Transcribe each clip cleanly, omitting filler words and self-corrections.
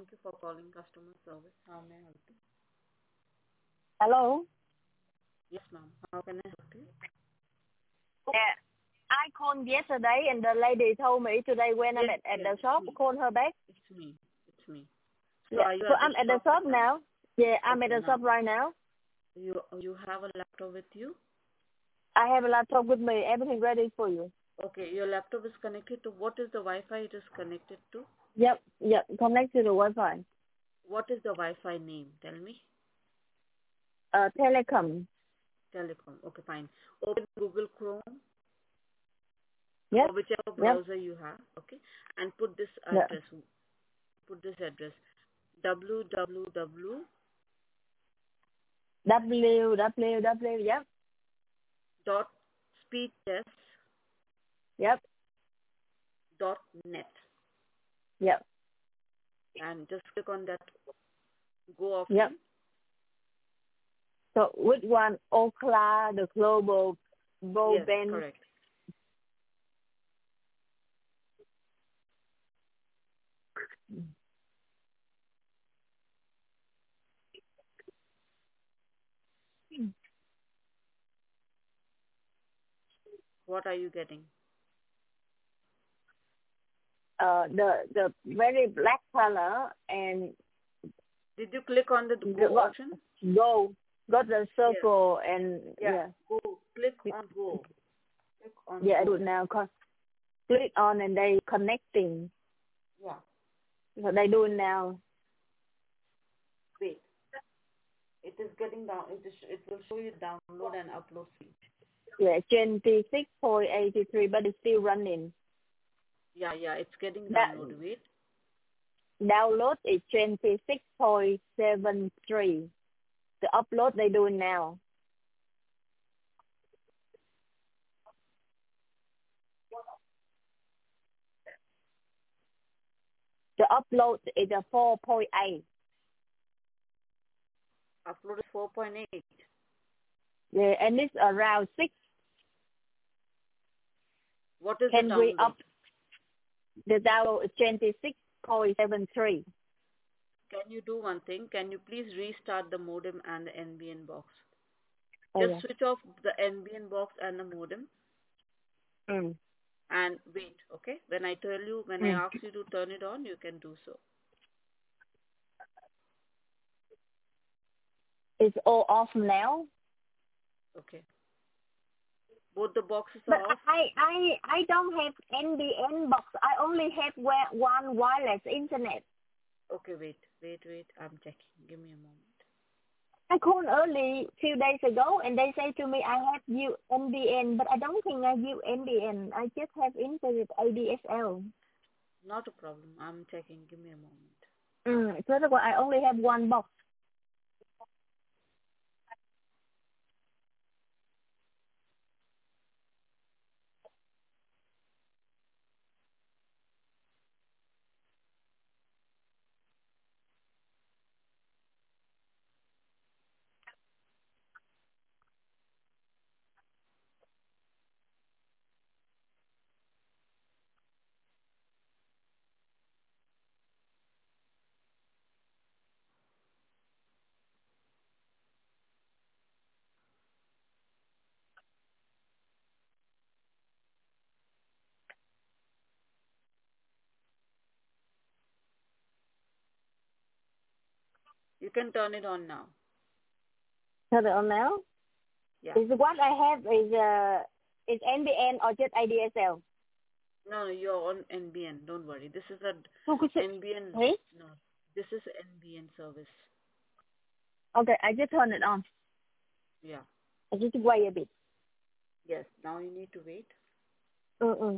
Thank you for calling customer service. How may I help you? Hello? Yes, ma'am. How can I help you? Yeah. I called yesterday and the lady told me today when I'm Yes, at yes, the it's shop, me. call her back. It's me. It's me. So Yeah. are you So at the I'm at the shop shop now? now. Yeah, I'm at Okay, the now shop right now. you have a laptop with you? I have a laptop with me. Everything ready for you. Okay, your laptop is connected to what is the Wi-Fi it is connected to? Yep. Connect to the Wi-Fi. What is the Wi-Fi name? Tell me. Telecom. Telecom. Okay, fine. Open Google Chrome Yep. or whichever Yep. browser you have, okay, and put this Yeah. address. Put this address. www www. Yep. dot speedtest Yep. dot net Yep. and just click on that go Yep. option. So which one? Okla, the global Yes, broadband. correct. What are you getting? The very black color and Did you click on the the go what? option? Go. Got the Yes. circle and Yeah. yeah. Go. Click on go. Click on Yeah, I do go. it now. Click on and they connecting. Yeah. So they do it now. Wait. It is getting down. It will show you download and upload speed. Yeah, 26.83, but it's still running. Yeah. It's getting That downloaded. Wait. download is 26.73. The upload they do it now. The upload is a 4.8. Upload is 4.8. Yeah, and it's around 6. What is the Can we download? up the download is 26.73? Can you do one thing? Can you please restart the modem and the NBN box? Just Okay. switch off the NBN box and the modem Mm. and wait, okay? When I Mm. ask you to turn it on, you can do so. It's all off now. Okay. Both the boxes But are off? I don't have NBN box. I only have one wireless internet. Okay, wait. I'm checking. Give me a moment. I called early few days ago and they say to me I have you NBN, but I don't think I use NBN. I just have internet ADSL. Not a problem. I'm checking. Give me a moment. So that's why I only have one box. You can turn it on now. Turn it on now. Yeah. Is what I have is NBN or just ADSL? No, you're on NBN. Don't worry. This is a So could you, NBN. hey? No, this is NBN service. Okay, I just turn it on. Yeah. I just wait a bit. Yes. Now you need to wait. Mm-mm.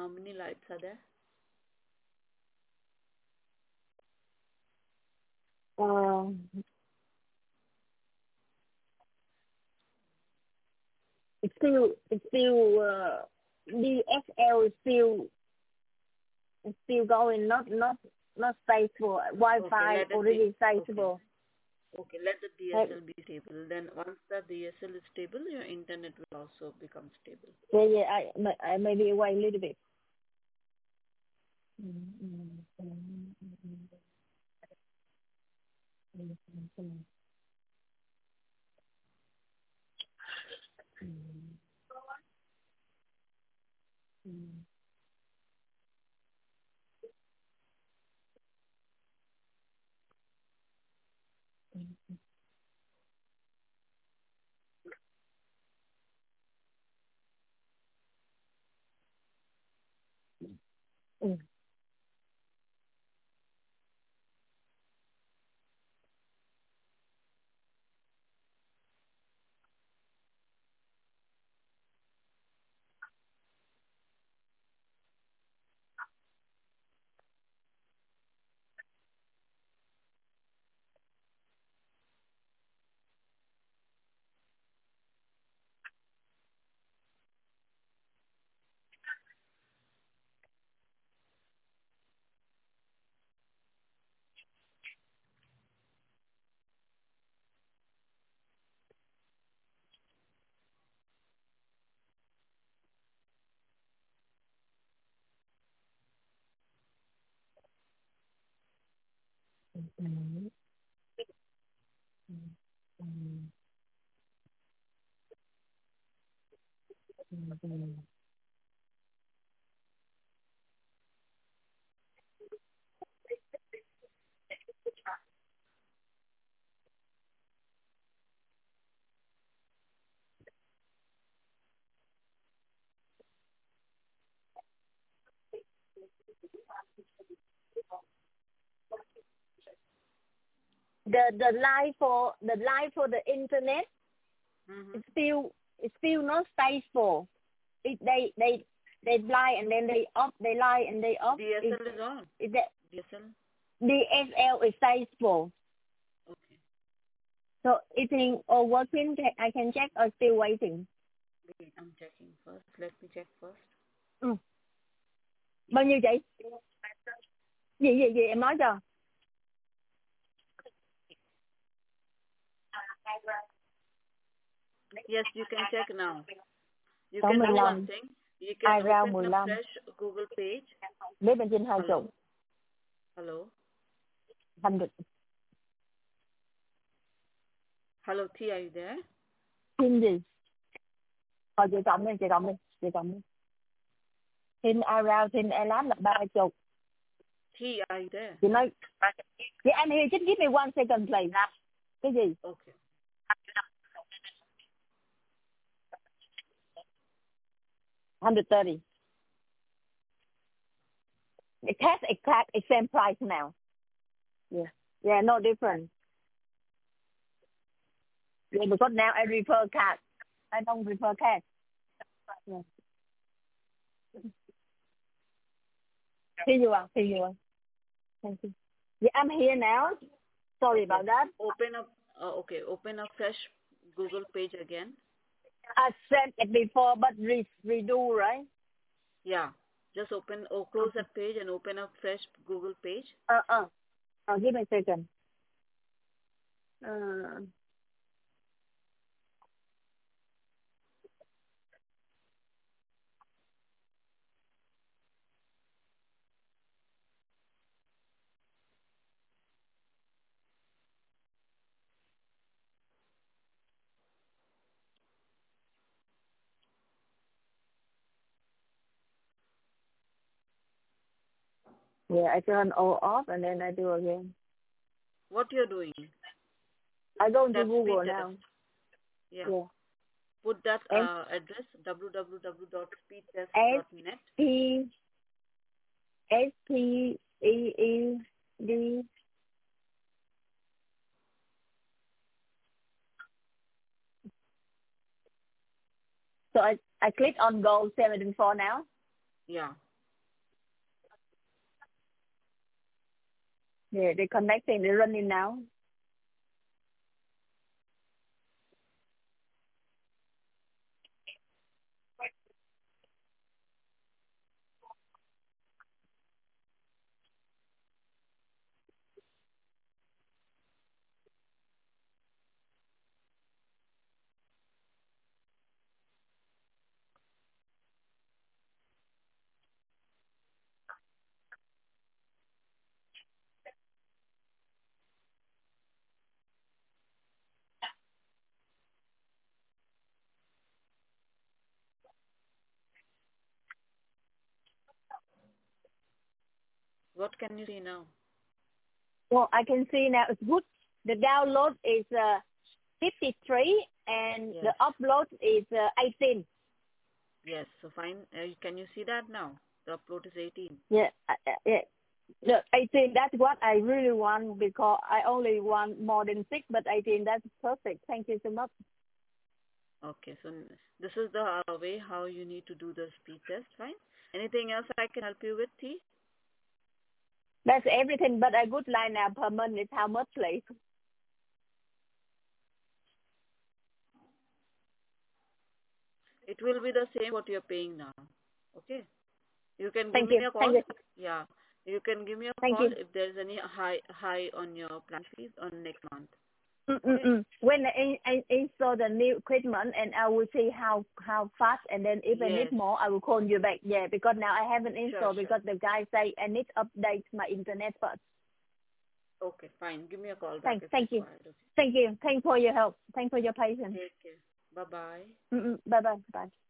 how many lights are there? DSL is still going, not stable. Wi-Fi already stable. Okay, let the DSL be stable. Then once the DSL is stable, your internet will also become stable. Yeah. I maybe wait a little bit. The line for the internet is still not stable. They lie and then they off. They lie and they off. DSL is on. DSL. DSL is stable. Okay. So it is all working. I can check or still waiting. Wait, I'm checking first. Let me check first. Bao nhiêu chị? Gì em nói cho. Yes, you can check now. You can do one thing. You can open a fresh Google page. Mấy bên trên 20. Hello. 100. Hello, T, are you there? Tin gì? Chị cộng đi. Tin around, tin alarm là 30. T, are you there? Chị nói, I'm here. Just give me 1 second, please. Cái gì? Okay. $130. It has exact same price now. Yeah, no difference. Yeah, because now I refer cash. I don't refer cash. Yeah. Here you are. Thank you. Yeah, I'm here now. Sorry about that. Open up fresh Google page again. I sent it before, but redo, right? Yeah. Just close that page and open up fresh Google page. Give me a second. Yeah, I turn all off and then I do again. What you're doing? I go to Google now. Yeah. Put that address www.speedtest.net. SPEED. So I click on Goal 74 now. Yeah. Yeah, they're connecting. They're running now. What can you see now? Well, I can see now it's good. The download is 53 and the Yes. upload is 18. Yes. So fine. Can you see that now? The upload is 18. Yeah, yeah. The 18, that's what I really want because I only want more than 6, but 18, that's perfect. Thank you so much. Okay. So this is the way how you need to do the speed test. Fine. Anything else I can help you with, T? That's everything, but a good line now per month is how much, please? It will be the same what you're paying now. Okay. You can give Thank me you. a Thank call. you. Yeah. You can give me a Thank call you. if there's any high on your plan fees on next month. Okay. Mm-mm-mm. When I install the new equipment and I will see how fast, and then if I need Yes. more, I will call you back. Yeah, because now I haven't Sure, installed sure. because the guy say I need to update my internet first. Okay, fine. Give me a call back if Thank you. required. Okay. Thank you. Thanks for your help. Thanks for your patience. Take care. Bye-bye. Bye bye. Bye.